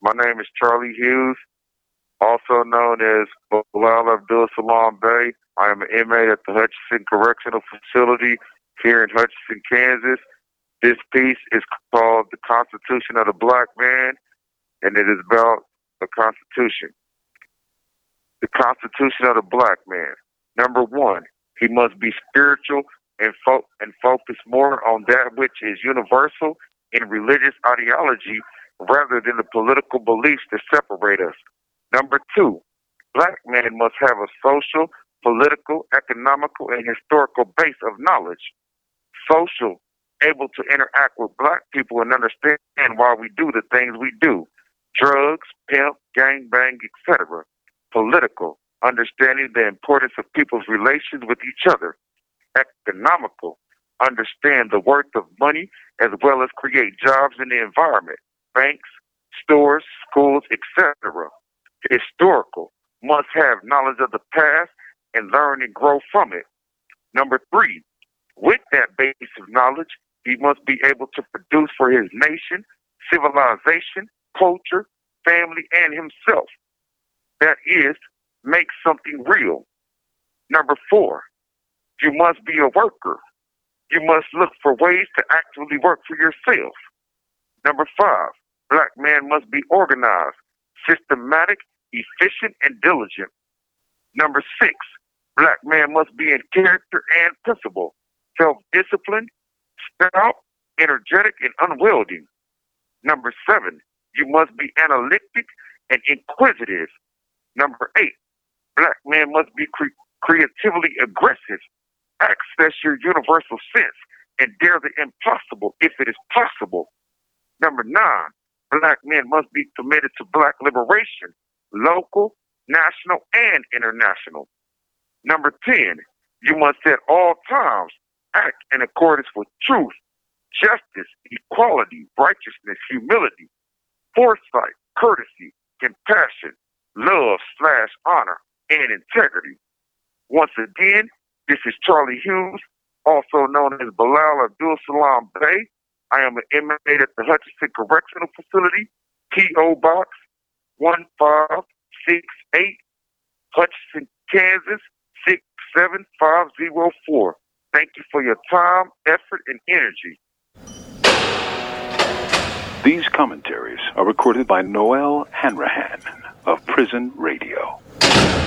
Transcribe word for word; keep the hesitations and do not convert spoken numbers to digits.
My name is Charlie Hughes, also known as Bilal Abdul Salam Bey. I am an inmate at the Hutchinson Correctional Facility here in Hutchinson, Kansas. This piece is called The Constitution of the Black Man, and it is about the Constitution. The Constitution of the Black Man. Number one, he must be spiritual and, fo- and focus more on that which is universal in religious ideology rather than the political beliefs that separate us. Number two, black men must have a social, political, economical, and historical base of knowledge. Social, able to interact with black people and understand why we do the things we do. Drugs, pimp, gangbang, et cetera. Political, understanding the importance of people's relations with each other. Economical, understand the worth of money as well as create jobs in the environment. Banks, stores, schools, et cetera. Historical, must have knowledge of the past and learn and grow from it. Number three, with that base of knowledge, he must be able to produce for his nation, civilization, culture, family, and himself. That is, make something real. Number four, you must be a worker. You must look for ways to actually work for yourself. Number five, black man must be organized, systematic, efficient, and diligent. Number six, black man must be in character and principle, self-disciplined, stout, energetic, and unwieldy. Number seven, you must be analytic and inquisitive. Number eight, black man must be cre- creatively aggressive, access your universal sense, and dare the impossible if it is possible. Number nine, black men must be committed to black liberation, local, national, and international. Number ten, you must at all times act in accordance with truth, justice, equality, righteousness, humility, foresight, courtesy, compassion, love slash honor, and integrity. Once again, this is Charlie Hughes, also known as Bilal Abdul Salam Bey. I am an inmate at the Hutchinson Correctional Facility, P O Box one five six eight, Hutchinson, Kansas six seven five zero four. Thank you for your time, effort, and energy. These commentaries are recorded by Noel Hanrahan of Prison Radio.